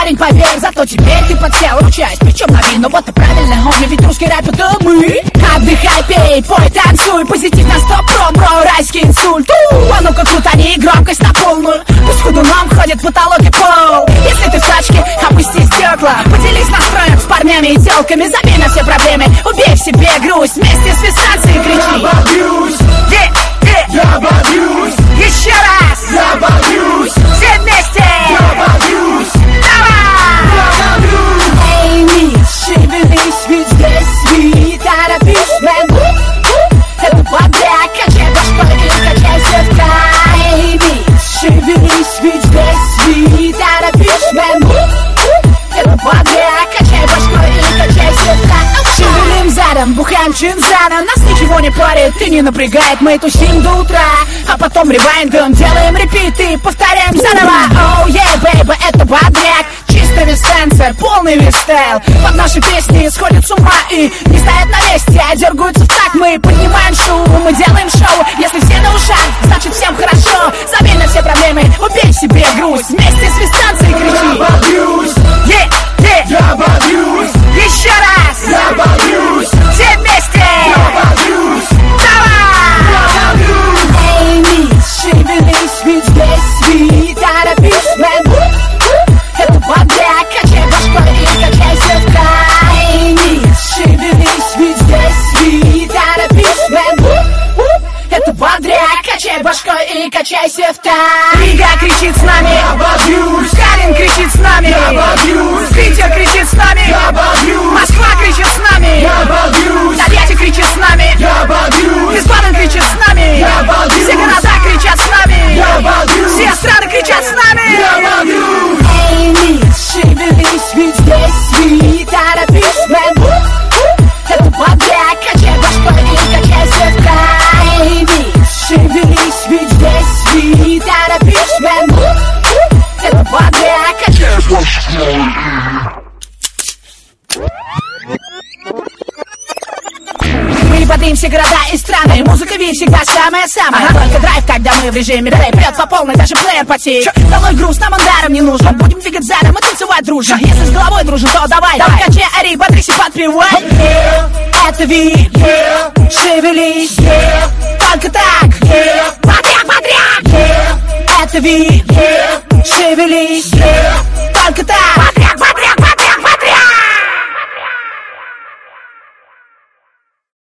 парень, поверь, зато теперь ты подсел, ручаюсь, причем на вину, вот и правильно, он ведь русский рэп, это мы. Отдыхай, пей, пой, танцуй, позитив на 100 бро, райский инсульт. А ну-ка крутани громкость на полную, пусть ходуном ходит потолок и пол. Если ты в тачке, опусти стекла, поделись настроем с парнями и телками, забей на все проблемы, убей в себе грусть, вместе с станцией кричи. Я боюсь, я боюсь, еще раз, я боюсь, все вместе, я боюсь, давай! я боюсь. Эй, мисс, шевелись, ведь здесь ви торопишь, мэн. Это подряд, качай башкой и качайся в край. Эй, мисс, шевелись, ведь здесь ви торопишь, мэн. Это подряд, качай башкой и качайся в край. Шевелим задом, бухаем чинзаном, нас ничего не парит и не напрягает. Мы тусим до утра, а потом ревайндом делаем репит и повторяем заново. Оу, yeah, baby, это бодряк, чисто вестенсер, полный вестайл. Под наши песни сходят с ума и не стоят на месте, а дергаются в такт. Мы поднимаем шум, мы делаем шоу. Если все на ушах, значит всем хорошо. Забей на все проблемы, убей в себе грусть, вместе с вестанцией кричи. Я боюсь, я боюсь, Еще раз, я боюсь, все вместе, я боюсь, давай! я боюсь. Эй, мисс, шевелись, ведь здесь ви торопишь, мэн. Это подряд, качай башкой и качайся в край. Эй, мисс, шевелись, ведь здесь ви торопишь, мэн. Это подряд, качай башкой и качайся в край. Рига кричит с нами, Я боюсь, Калин кричит с нами, я боюсь, Питер кричит с нами, я боюсь, Москва кричит с нами, я боюсь, Тольятти кричит с нами, я боюсь, Висбаден кричит с нами, я боюсь, все города кричат с нами, я боюсь, все страны кричат с нами. я боюсь. Эй, мисс, шевелись, ведь здесь ви торопишь, мэн. Это подряд, качай башкой и качайся в край. Эй, мисс, шевелись, ведь здесь ви торопишь, мэн. Это подряд, качай башкой. Мы бодрим все города и страны, музыка Ви всегда самая-самая. Только драйв, когда мы в режиме плей, прет по полной, даже плеер потеет. Долой груз, нам он даром не нужен, будем двигать задом и танцевать дружно. Если с головой дружим, то давай, качай, ори, бодрись и подпевай. Это Ви, шевелись, только так, подряд. Это Ви, шевелись, только так.